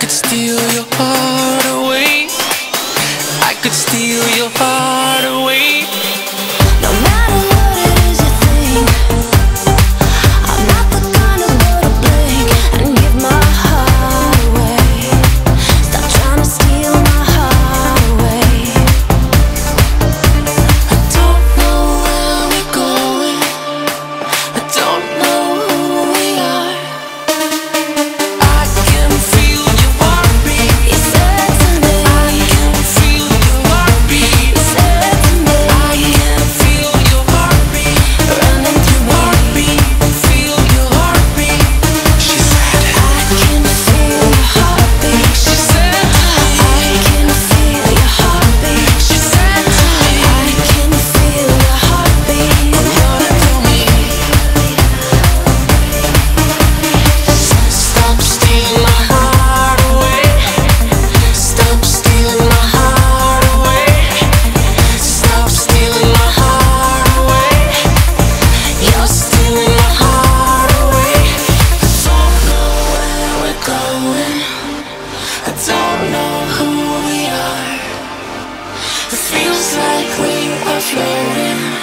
could steal your heart away. I could steal your heart away. No matter what it is you think, I'm not the kind of girl to blink and give my heart away. Stop trying to steal my heart away. I don't know where we're going, I don't know who we are. I can feel your heartbeat. You said to me, I can feel your heartbeat. you said to me, I can feel your heartbeat. running through me. Heartbeat, feel your heartbeat. She said, I can feel your heartbeat. she said to me, I can feel your heartbeat. she said to me, I can feel your heartbeat. running through me. Stop stealing my heart away. Stop stealing my heart away. Stop stealing my heart away. You're stealing my heart away. I don't know where we're going. I don't know who we are. It feels like we are floating